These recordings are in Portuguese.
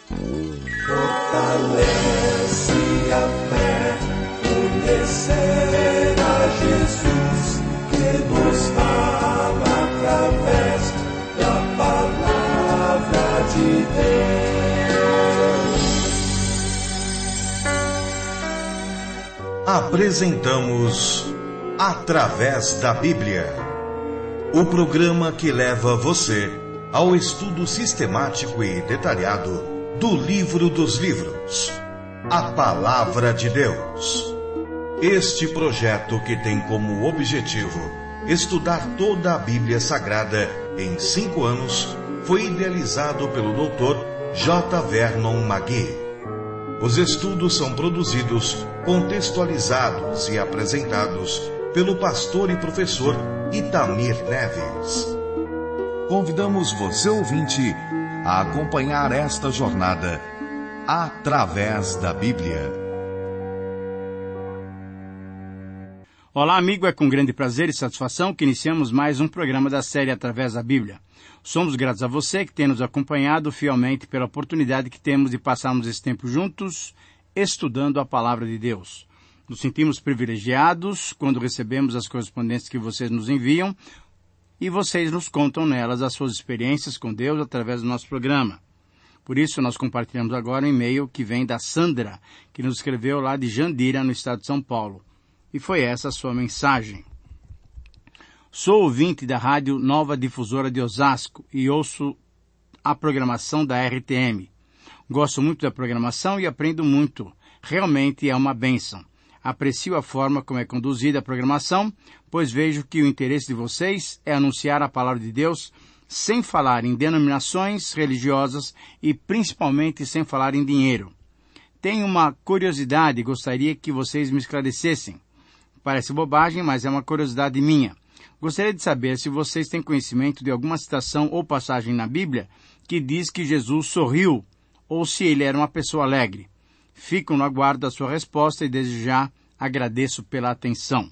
Fortalece a fé, conhecer a Jesus, que nos fala através da palavra de Deus. Apresentamos Através da Bíblia, o programa que leva você ao estudo sistemático e detalhado do livro dos livros, a Palavra de Deus. Este projeto, que tem como objetivo estudar toda a Bíblia Sagrada em 5 anos, foi idealizado pelo Dr. J. Vernon McGee. Os estudos são produzidos, contextualizados e apresentados pelo pastor e professor Itamir Neves. Convidamos você, ouvinte, a acompanhar esta jornada através da Bíblia. Olá, amigo, é com grande prazer e satisfação que iniciamos mais um programa da série Através da Bíblia. Somos gratos a você que tem nos acompanhado fielmente pela oportunidade que temos de passarmos esse tempo juntos, estudando a Palavra de Deus. Nos sentimos privilegiados quando recebemos as correspondências que vocês nos enviam e vocês nos contam nelas as suas experiências com Deus através do nosso programa. Por isso, nós compartilhamos agora um e-mail que vem da Sandra, que nos escreveu lá de Jandira, no estado de São Paulo. E foi essa a sua mensagem. Sou ouvinte da Rádio Nova Difusora de Osasco e ouço a programação da RTM. Gosto muito da programação e aprendo muito. Realmente é uma bênção. Aprecio a forma como é conduzida a programação, pois vejo que o interesse de vocês é anunciar a palavra de Deus sem falar em denominações religiosas e principalmente sem falar em dinheiro. Tenho uma curiosidade e gostaria que vocês me esclarecessem. Parece bobagem, mas é uma curiosidade minha. Gostaria de saber se vocês têm conhecimento de alguma citação ou passagem na Bíblia que diz que Jesus sorriu, ou se ele era uma pessoa alegre. Fico no aguardo da sua resposta e desde já agradeço pela atenção.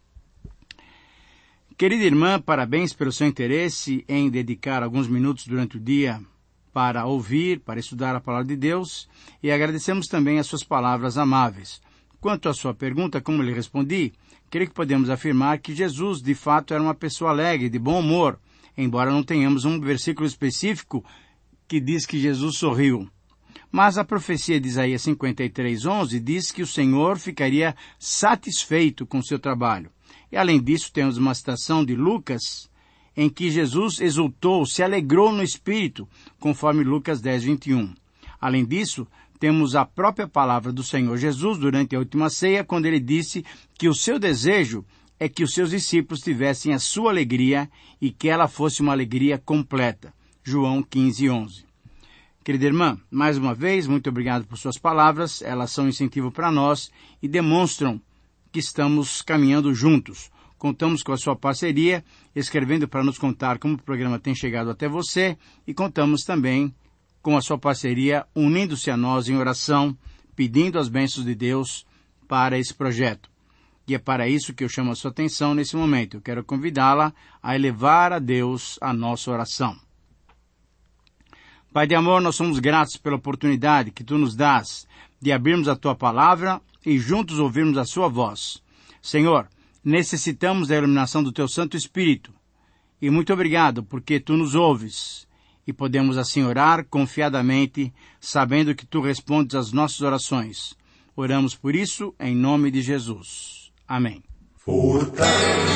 Querida irmã, parabéns pelo seu interesse em dedicar alguns minutos durante o dia para ouvir, para estudar a palavra de Deus, e agradecemos também as suas palavras amáveis. Quanto à sua pergunta, como lhe respondi, creio que podemos afirmar que Jesus, de fato, era uma pessoa alegre, de bom humor, embora não tenhamos um versículo específico que diz que Jesus sorriu. Mas a profecia de Isaías 53:11 diz que o Senhor ficaria satisfeito com seu trabalho. E além disso, temos uma citação de Lucas, em que Jesus exultou, se alegrou no Espírito, conforme Lucas 10:21. Além disso, temos a própria palavra do Senhor Jesus durante a última ceia, quando ele disse que o seu desejo é que os seus discípulos tivessem a sua alegria e que ela fosse uma alegria completa. João 15:11. Querida irmã, mais uma vez, muito obrigado por suas palavras. Elas são um incentivo para nós e demonstram que estamos caminhando juntos. Contamos com a sua parceria, escrevendo para nos contar como o programa tem chegado até você, e contamos também com a sua parceria, unindo-se a nós em oração, pedindo as bênçãos de Deus para esse projeto. E é para isso que eu chamo a sua atenção nesse momento. Eu quero convidá-la a elevar a Deus a nossa oração. Pai de amor, nós somos gratos pela oportunidade que Tu nos dás de abrirmos a Tua palavra e juntos ouvirmos a Sua voz. Senhor, necessitamos da iluminação do Teu Santo Espírito. E muito obrigado porque Tu nos ouves e podemos assim orar confiadamente, sabendo que Tu respondes às nossas orações. Oramos por isso em nome de Jesus. Amém. Fortalece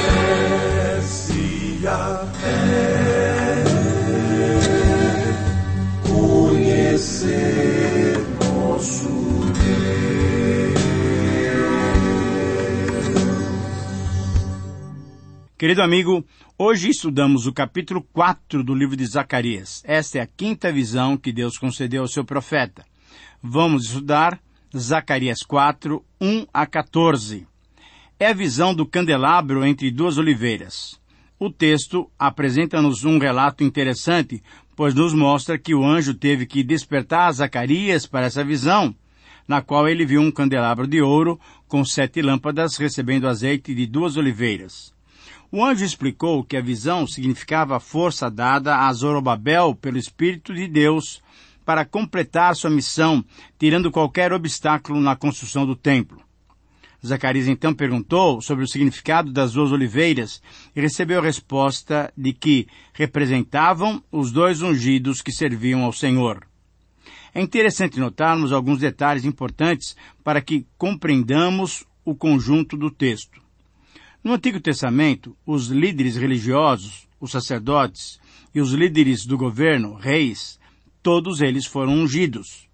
a fé, conhecer nosso Deus. Querido amigo, hoje estudamos o capítulo 4 do livro de Zacarias. Esta é a 5ª visão que Deus concedeu ao seu profeta. Vamos estudar Zacarias 4, 1 a 14. É a visão do candelabro entre 2 oliveiras. O texto apresenta-nos um relato interessante, pois nos mostra que o anjo teve que despertar Zacarias para essa visão, na qual ele viu um candelabro de ouro com 7 lâmpadas recebendo azeite de 2 oliveiras. O anjo explicou que a visão significava a força dada a Zorobabel pelo Espírito de Deus para completar sua missão, tirando qualquer obstáculo na construção do templo. Zacarias então perguntou sobre o significado das 2 oliveiras e recebeu a resposta de que representavam os 2 ungidos que serviam ao Senhor. É interessante notarmos alguns detalhes importantes para que compreendamos o conjunto do texto. No Antigo Testamento, os líderes religiosos, os sacerdotes e os líderes do governo, reis, todos eles foram ungidos.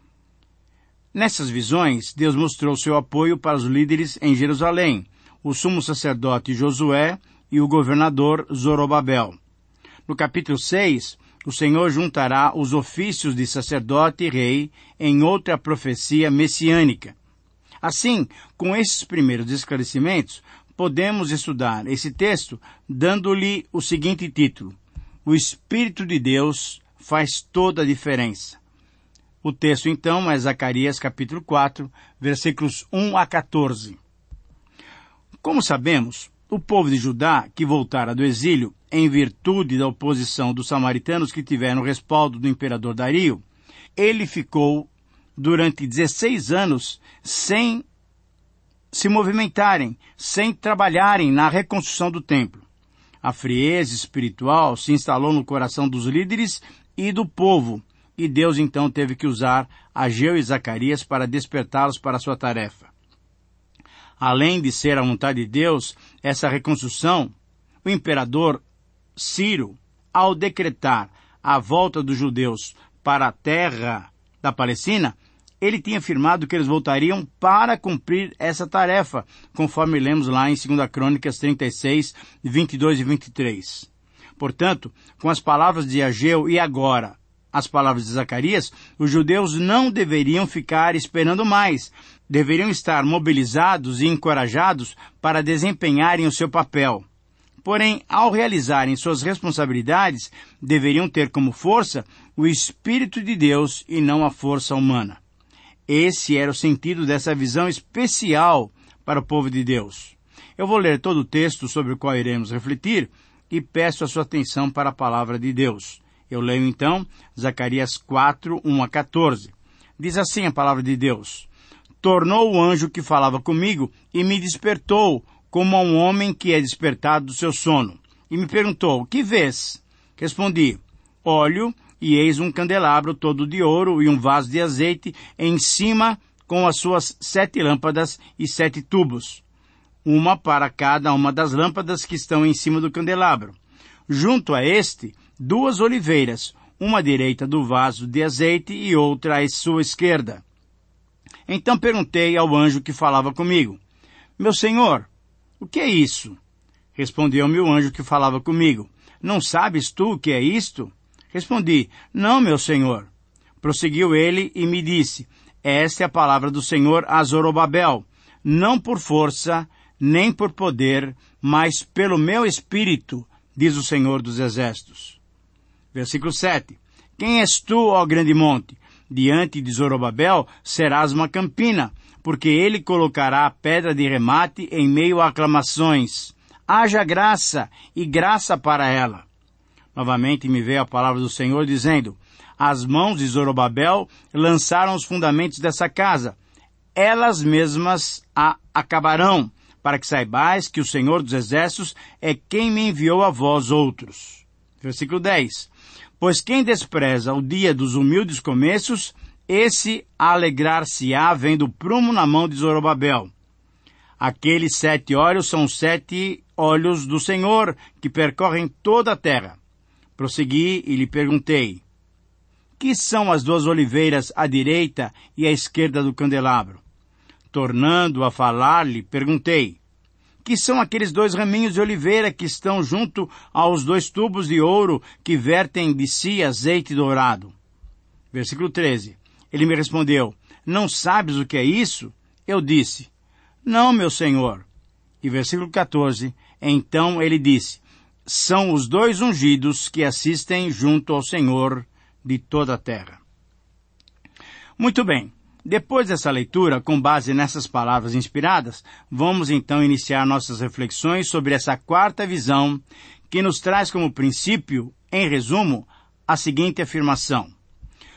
Nessas visões, Deus mostrou seu apoio para os líderes em Jerusalém, o sumo sacerdote Josué e o governador Zorobabel. No capítulo 6, o Senhor juntará os ofícios de sacerdote e rei em outra profecia messiânica. Assim, com esses primeiros esclarecimentos, podemos estudar esse texto dando-lhe o seguinte título: O Espírito de Deus faz toda a diferença. O texto, então, é Zacarias capítulo 4, versículos 1 a 14. Como sabemos, o povo de Judá, que voltara do exílio, em virtude da oposição dos samaritanos que tiveram respaldo do imperador Dario, ele ficou durante 16 anos sem se movimentarem, sem trabalharem na reconstrução do templo. A frieza espiritual se instalou no coração dos líderes e do povo, e Deus então teve que usar Ageu e Zacarias para despertá-los para a sua tarefa. Além de ser a vontade de Deus, essa reconstrução, o imperador Ciro, ao decretar a volta dos judeus para a terra da Palestina, ele tinha afirmado que eles voltariam para cumprir essa tarefa, conforme lemos lá em 2 Crônicas 36, 22 e 23. Portanto, com as palavras de Ageu e agora as palavras de Zacarias, os judeus não deveriam ficar esperando mais, deveriam estar mobilizados e encorajados para desempenharem o seu papel. Porém, ao realizarem suas responsabilidades, deveriam ter como força o Espírito de Deus e não a força humana. Esse era o sentido dessa visão especial para o povo de Deus. Eu vou ler todo o texto sobre o qual iremos refletir e peço a sua atenção para a palavra de Deus. Eu leio então Zacarias 4, 1 a 14. Diz assim a palavra de Deus: Tornou o anjo que falava comigo e me despertou, como a um homem que é despertado do seu sono. E me perguntou: Que vês? Respondi: Olho, e eis um candelabro todo de ouro e um vaso de azeite em cima com as suas 7 lâmpadas e 7 tubos, uma para cada uma das lâmpadas que estão em cima do candelabro. Junto a este, 2 oliveiras, uma à direita do vaso de azeite e outra à sua esquerda. Então perguntei ao anjo que falava comigo: Meu senhor, o que é isso? Respondeu-me o anjo que falava comigo: Não sabes tu o que é isto? Respondi: Não, meu senhor. Prosseguiu ele e me disse: Esta é a palavra do Senhor a Zorobabel, não por força, nem por poder, mas pelo meu espírito, diz o Senhor dos Exércitos. Versículo 7. Quem és tu, ó grande monte? Diante de Zorobabel serás uma campina, porque ele colocará a pedra de remate em meio a aclamações. Haja graça, e graça para ela. Novamente me veio a palavra do Senhor dizendo: As mãos de Zorobabel lançaram os fundamentos dessa casa. Elas mesmas a acabarão, para que saibais que o Senhor dos Exércitos é quem me enviou a vós outros. Versículo 10. Pois quem despreza o dia dos humildes começos, esse alegrar-se-á vendo o prumo na mão de Zorobabel. Aqueles 7 olhos são 7 olhos do Senhor, que percorrem toda a terra. Prossegui e lhe perguntei: Que são as 2 oliveiras à direita e à esquerda do candelabro? Tornando a falar-lhe, perguntei: Que são aqueles 2 raminhos de oliveira que estão junto aos 2 tubos de ouro que vertem de si azeite dourado? Versículo 13. Ele me respondeu: Não sabes o que é isso? Eu disse: Não, meu senhor. E versículo 14. Então ele disse: São os 2 ungidos que assistem junto ao Senhor de toda a terra. Muito bem. Depois dessa leitura, com base nessas palavras inspiradas, vamos então iniciar nossas reflexões sobre essa 4ª visão, que nos traz como princípio, em resumo, a seguinte afirmação: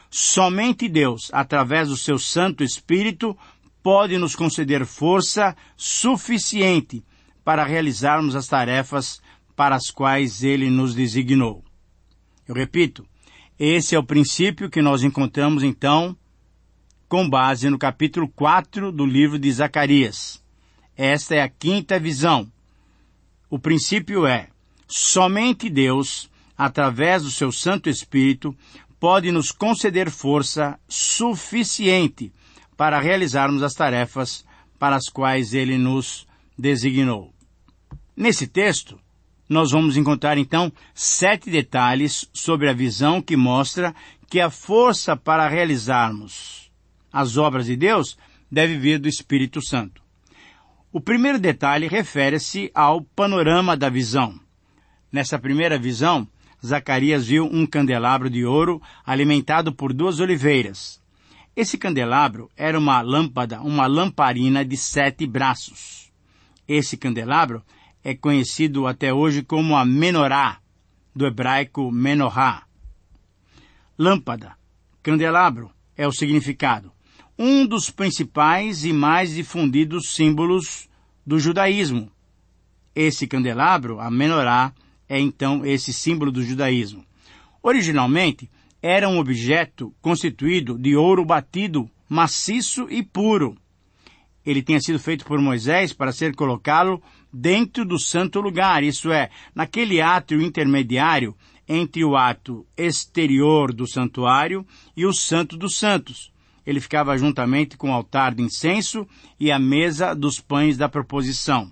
somente Deus, através do seu Santo Espírito, pode nos conceder força suficiente para realizarmos as tarefas para as quais Ele nos designou. Eu repito, esse é o princípio que nós encontramos, então, com base no capítulo 4 do livro de Zacarias. Esta é a quinta visão. O princípio é, somente Deus, através do seu Santo Espírito, pode nos conceder força suficiente para realizarmos as tarefas para as quais Ele nos designou. Nesse texto, nós vamos encontrar, então, 7 detalhes sobre a visão que mostra que a força para realizarmos as obras de Deus deve vir do Espírito Santo. O primeiro detalhe refere-se ao panorama da visão. Nessa primeira visão, Zacarias viu um candelabro de ouro alimentado por 2 oliveiras. Esse candelabro era uma lâmpada, uma lamparina de 7 braços. Esse candelabro é conhecido até hoje como a menorá, do hebraico menorá. Lâmpada, candelabro, é o significado. Um dos principais e mais difundidos símbolos do judaísmo. Esse candelabro, a menorá, é então esse símbolo do judaísmo. Originalmente, era um objeto constituído de ouro batido, maciço e puro. Ele tinha sido feito por Moisés para ser colocado dentro do santo lugar, isso é, naquele átrio intermediário entre o ato exterior do santuário e o Santo dos Santos. Ele ficava juntamente com o altar de incenso e a mesa dos pães da proposição.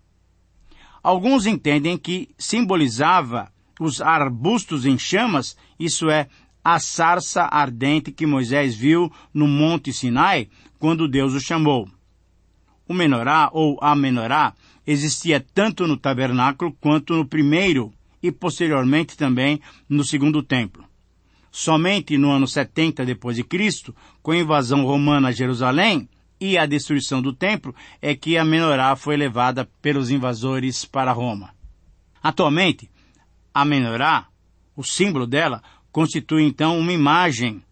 Alguns entendem que simbolizava os arbustos em chamas, isso é, a sarça ardente que Moisés viu no Monte Sinai quando Deus o chamou. O menorá, ou a menorá, existia tanto no tabernáculo quanto no primeiro e posteriormente também no segundo templo. Somente no ano 70 depois de Cristo, com a invasão romana a Jerusalém e a destruição do templo, é que a menorá foi levada pelos invasores para Roma. Atualmente, a menorá, o símbolo dela, constitui então uma imagem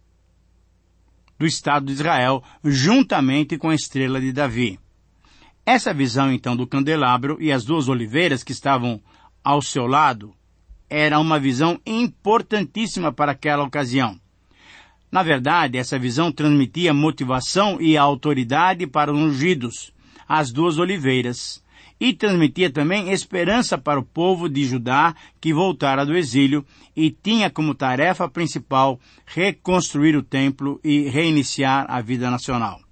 do Estado de Israel, juntamente com a estrela de Davi. Essa visão, então, do candelabro e as 2 oliveiras que estavam ao seu lado era uma visão importantíssima para aquela ocasião. Na verdade, essa visão transmitia motivação e autoridade para os ungidos, as 2 oliveiras, e transmitia também esperança para o povo de Judá que voltara do exílio e tinha como tarefa principal reconstruir o templo e reiniciar a vida nacional.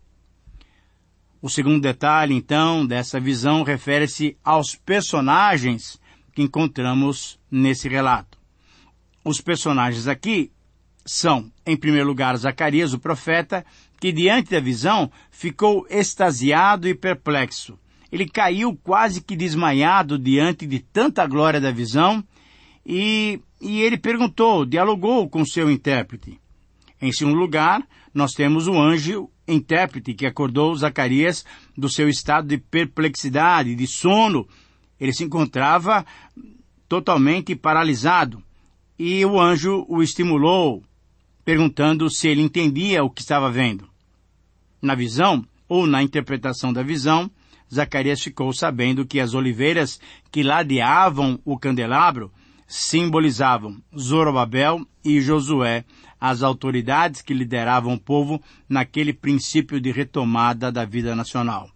O segundo detalhe, então, dessa visão refere-se aos personagens que encontramos nesse relato. Os personagens aqui são, em primeiro lugar, Zacarias, o profeta, que diante da visão ficou extasiado e perplexo. Ele caiu quase que desmaiado diante de tanta glória da visão e ele perguntou, dialogou com seu intérprete. Em segundo lugar, nós temos o anjo intérprete que acordou Zacarias do seu estado de perplexidade, de sono. Ele se encontrava totalmente paralisado e o anjo o estimulou, perguntando se ele entendia o que estava vendo. Na visão, ou na interpretação da visão, Zacarias ficou sabendo que as oliveiras que ladeavam o candelabro simbolizavam Zorobabel e Josué, as autoridades que lideravam o povo naquele princípio de retomada da vida nacional.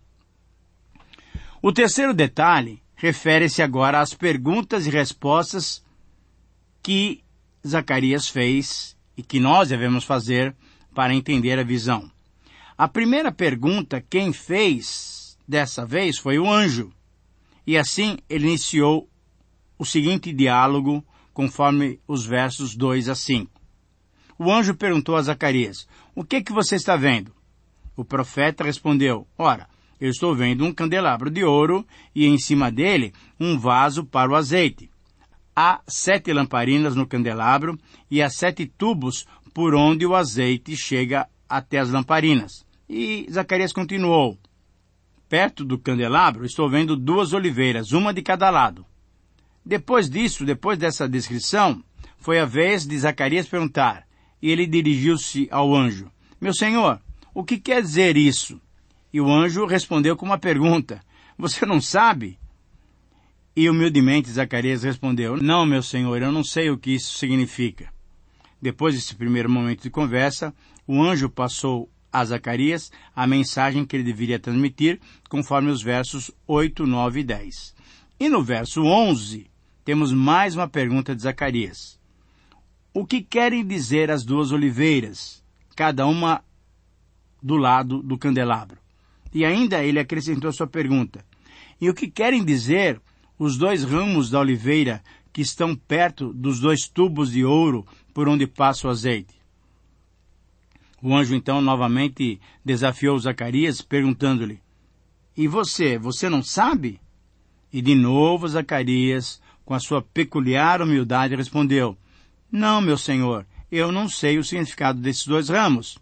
O terceiro detalhe refere-se agora às perguntas e respostas que Zacarias fez e que nós devemos fazer para entender a visão. A primeira pergunta, quem fez dessa vez, foi o anjo. E assim ele iniciou o seguinte diálogo, conforme os versos 2 a 5. O anjo perguntou a Zacarias, o que você está vendo? O profeta respondeu, ora, eu estou vendo um candelabro de ouro e em cima dele um vaso para o azeite. Há 7 lamparinas no candelabro e há 7 tubos por onde o azeite chega até as lamparinas. E Zacarias continuou, perto do candelabro estou vendo 2 oliveiras, uma de cada lado. Depois dessa descrição, foi a vez de Zacarias perguntar, e ele dirigiu-se ao anjo. Meu senhor, o que quer dizer isso? E o anjo respondeu com uma pergunta. Você não sabe? E humildemente Zacarias respondeu, não, meu senhor, eu não sei o que isso significa. Depois desse primeiro momento de conversa, o anjo passou a Zacarias a mensagem que ele deveria transmitir, conforme os versos 8, 9 e 10. E no verso 11, temos mais uma pergunta de Zacarias. O que querem dizer as duas oliveiras, cada uma do lado do candelabro? E ainda ele acrescentou sua pergunta. E o que querem dizer os dois ramos da oliveira que estão perto dos dois tubos de ouro por onde passa o azeite? O anjo então novamente desafiou Zacarias, perguntando-lhe, e você não sabe? E de novo Zacarias, com a sua peculiar humildade, respondeu, não, meu senhor, eu não sei o significado desses dois ramos.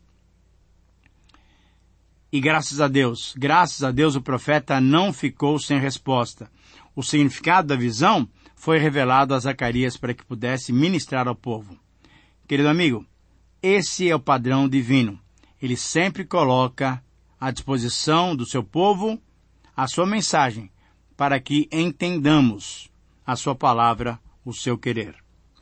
E graças a Deus, o profeta não ficou sem resposta. O significado da visão foi revelado a Zacarias para que pudesse ministrar ao povo. Querido amigo, esse é o padrão divino. Ele sempre coloca à disposição do seu povo a sua mensagem, para que entendamos a sua palavra, o seu querer.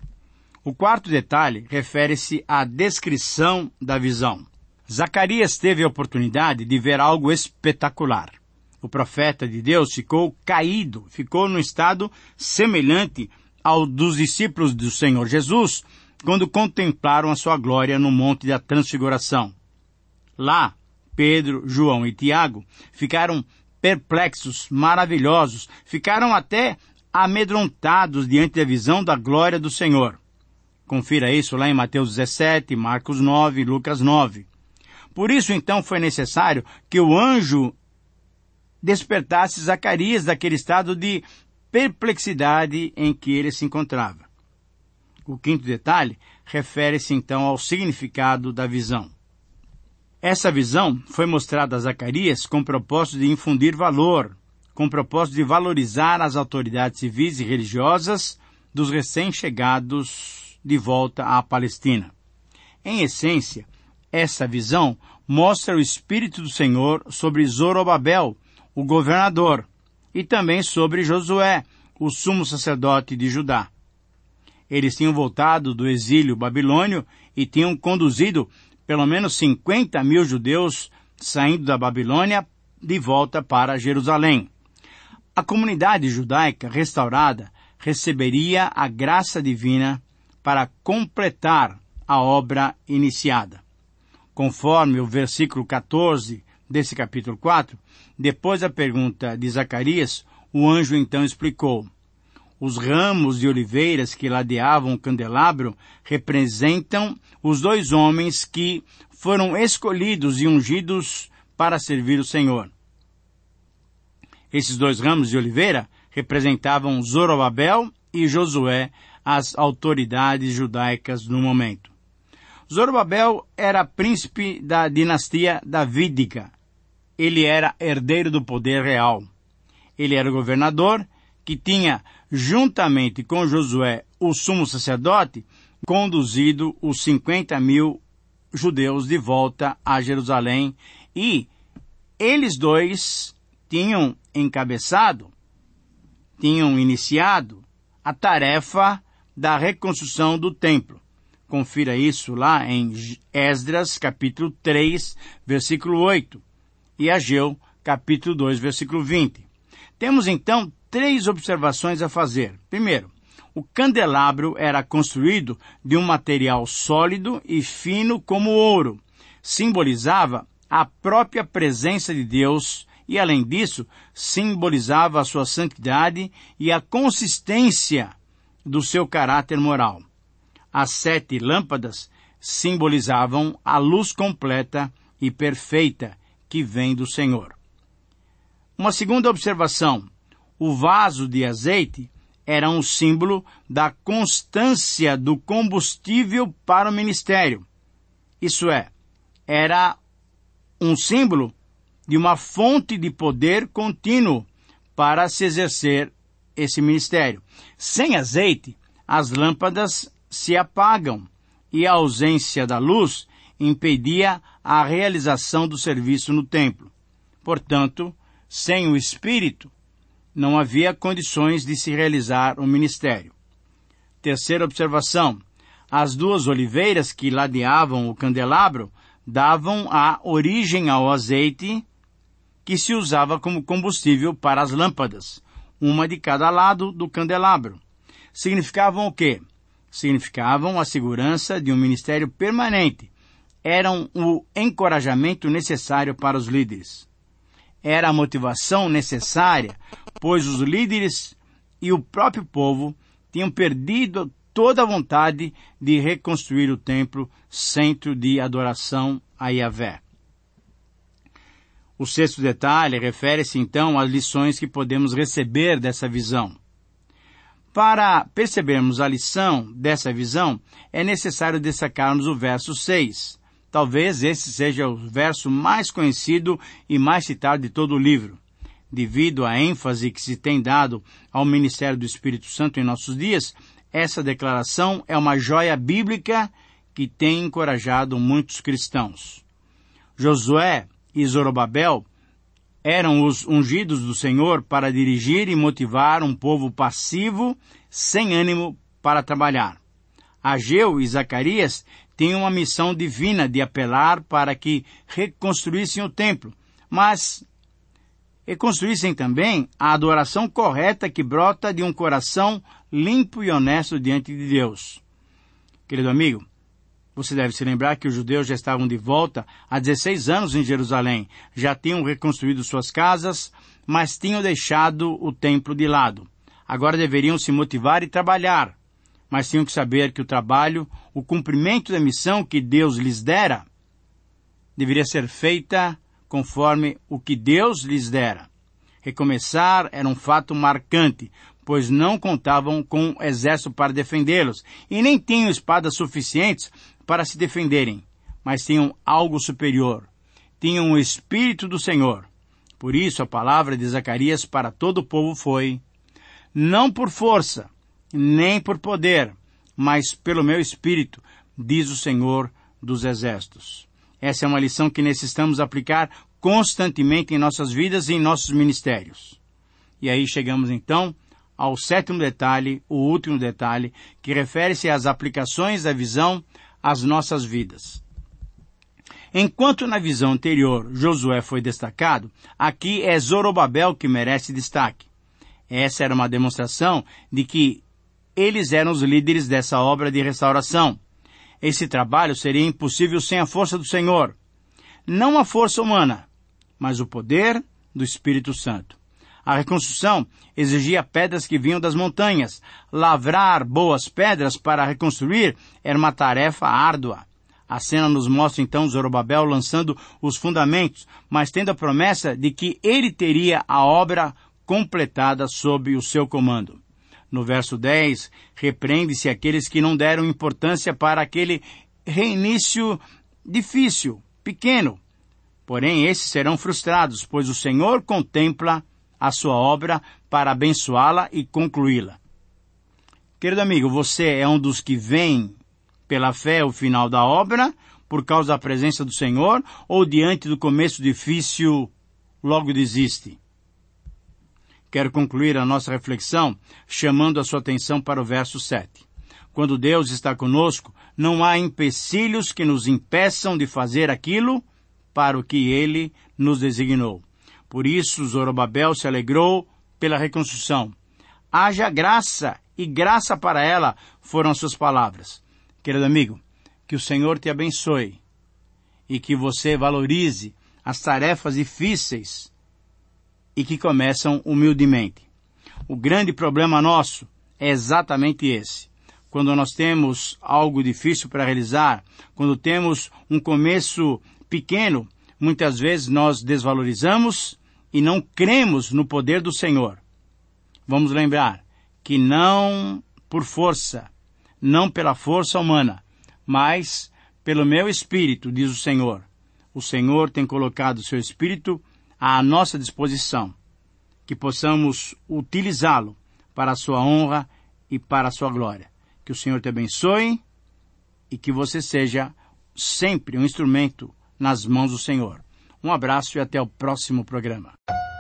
O quarto detalhe refere-se à descrição da visão. Zacarias teve a oportunidade de ver algo espetacular. O profeta de Deus ficou caído, ficou num estado semelhante ao dos discípulos do Senhor Jesus, quando contemplaram a sua glória no Monte da Transfiguração. Lá, Pedro, João e Tiago ficaram perplexos, maravilhosos, ficaram até amedrontados diante da visão da glória do Senhor. Confira isso lá em Mateus 17, Marcos 9 e Lucas 9. Por isso, então, foi necessário que o anjo despertasse Zacarias daquele estado de perplexidade em que ele se encontrava. O quinto detalhe refere-se, então, ao significado da visão. Essa visão foi mostrada a Zacarias com o propósito de infundir valor, com o propósito de valorizar as autoridades civis e religiosas dos recém-chegados de volta à Palestina. Em essência, essa visão mostra o Espírito do Senhor sobre Zorobabel, o governador, e também sobre Josué, o sumo sacerdote de Judá. Eles tinham voltado do exílio babilônio e tinham conduzido pelo menos 50.000 judeus saindo da Babilônia de volta para Jerusalém. A comunidade judaica restaurada receberia a graça divina para completar a obra iniciada. Conforme o versículo 14 desse capítulo 4, depois da pergunta de Zacarias, o anjo então explicou. Os ramos de oliveiras que ladeavam o candelabro representam os dois homens que foram escolhidos e ungidos para servir o Senhor. Esses dois ramos de oliveira representavam Zorobabel e Josué, as autoridades judaicas no momento. Zorobabel era príncipe da dinastia davídica. Ele era herdeiro do poder real. Ele era o governador que tinha, juntamente com Josué, o sumo sacerdote, conduzido os 50.000 judeus de volta a Jerusalém, e eles dois tinham iniciado a tarefa da reconstrução do templo. Confira isso lá em Esdras, capítulo 3, versículo 8, e Ageu, capítulo 2, versículo 20. Temos então 3 observações a fazer. Primeiro, o candelabro era construído de um material sólido e fino como ouro. Simbolizava a própria presença de Deus e, além disso, simbolizava a sua santidade e a consistência do seu caráter moral. As 7 lâmpadas simbolizavam a luz completa e perfeita que vem do Senhor. Uma segunda observação. O vaso de azeite era um símbolo da constância do combustível para o ministério. Isso é, era um símbolo de uma fonte de poder contínuo para se exercer esse ministério. Sem azeite, as lâmpadas se apagam e a ausência da luz impedia a realização do serviço no templo. Portanto, sem o Espírito, não havia condições de se realizar o ministério. Terceira observação: as duas oliveiras que ladeavam o candelabro davam a origem ao azeite que se usava como combustível para as lâmpadas, uma de cada lado do candelabro. Significavam o quê? Significavam a segurança de um ministério permanente. Eram o encorajamento necessário para os líderes. Era a motivação necessária, pois os líderes e o próprio povo tinham perdido toda a vontade de reconstruir o templo, centro de adoração a Yahvé. O sexto detalhe refere-se então às lições que podemos receber dessa visão. Para percebermos a lição dessa visão, é necessário destacarmos o verso 6. Talvez esse seja o verso mais conhecido e mais citado de todo o livro. Devido à ênfase que se tem dado ao ministério do Espírito Santo em nossos dias, essa declaração é uma joia bíblica que tem encorajado muitos cristãos. Josué e Zorobabel eram os ungidos do Senhor para dirigir e motivar um povo passivo, sem ânimo para trabalhar. Ageu e Zacarias tinham uma missão divina de apelar para que reconstruíssem o templo, mas reconstruíssem também a adoração correta que brota de um coração limpo e honesto diante de Deus. Querido amigo, você deve se lembrar que os judeus já estavam de volta há 16 anos em Jerusalém, já tinham reconstruído suas casas, mas tinham deixado o templo de lado. Agora deveriam se motivar e trabalhar, mas tinham que saber que o trabalho, o cumprimento da missão que Deus lhes dera, deveria ser feita conforme o que Deus lhes dera. Recomeçar era um fato marcante, pois não contavam com um exército para defendê-los, e nem tinham espadas suficientes para se defenderem, mas tinham algo superior. Tinham o Espírito do Senhor. Por isso a palavra de Zacarias para todo o povo foi: não por força, nem por poder, mas pelo meu Espírito, diz o Senhor dos Exércitos. Essa é uma lição que necessitamos aplicar constantemente em nossas vidas e em nossos ministérios. E aí chegamos então ao sétimo detalhe, o último detalhe, que refere-se às aplicações da visão às nossas vidas. Enquanto na visão anterior Josué foi destacado, aqui é Zorobabel que merece destaque. Essa era uma demonstração de que eles eram os líderes dessa obra de restauração. Esse trabalho seria impossível sem a força do Senhor. Não a força humana, mas o poder do Espírito Santo. A reconstrução exigia pedras que vinham das montanhas. Lavrar boas pedras para reconstruir era uma tarefa árdua. A cena nos mostra então Zorobabel lançando os fundamentos, mas tendo a promessa de que ele teria a obra completada sob o seu comando. No verso 10, repreende-se aqueles que não deram importância para aquele reinício difícil, pequeno. Porém, esses serão frustrados, pois o Senhor contempla a sua obra para abençoá-la e concluí-la. Querido amigo, você é um dos que vem pela fé o final da obra, por causa da presença do Senhor, ou diante do começo difícil, logo desiste? Quero concluir a nossa reflexão chamando a sua atenção para o verso 7. Quando Deus está conosco, não há empecilhos que nos impeçam de fazer aquilo para o que Ele nos designou. Por isso, Zorobabel se alegrou pela reconstrução. Haja graça, e graça para ela foram as suas palavras. Querido amigo, que o Senhor te abençoe e que você valorize as tarefas difíceis e que começam humildemente. O grande problema nosso é exatamente esse. Quando nós temos algo difícil para realizar, quando temos um começo pequeno, muitas vezes nós desvalorizamos e não cremos no poder do Senhor. Vamos lembrar que não por força, não pela força humana, mas pelo meu Espírito, diz o Senhor. O Senhor tem colocado o seu Espírito à nossa disposição, que possamos utilizá-lo para a sua honra e para a sua glória. Que o Senhor te abençoe e que você seja sempre um instrumento nas mãos do Senhor. Um abraço e até o próximo programa.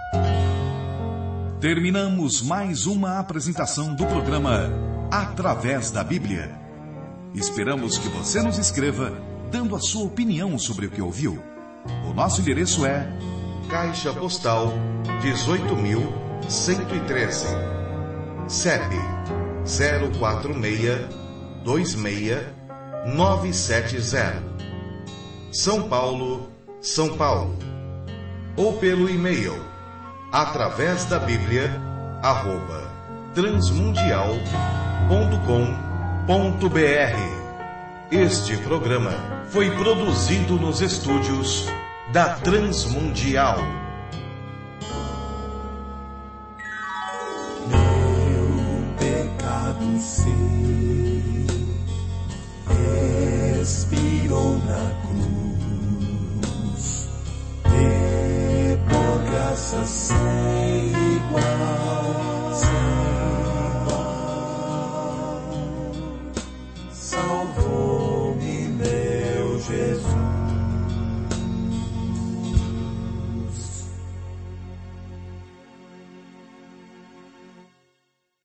Terminamos mais uma apresentação do programa Através da Bíblia. Esperamos que você nos escreva dando a sua opinião sobre o que ouviu. O nosso endereço é Caixa Postal 18.113, CEP 04626-970, São Paulo, São Paulo. Ou pelo e-mail através da Bíblia @transmundial.com.br. Este programa foi produzido nos estúdios da Transmundial. Meu pecado sei, expirou na cruz, e por graça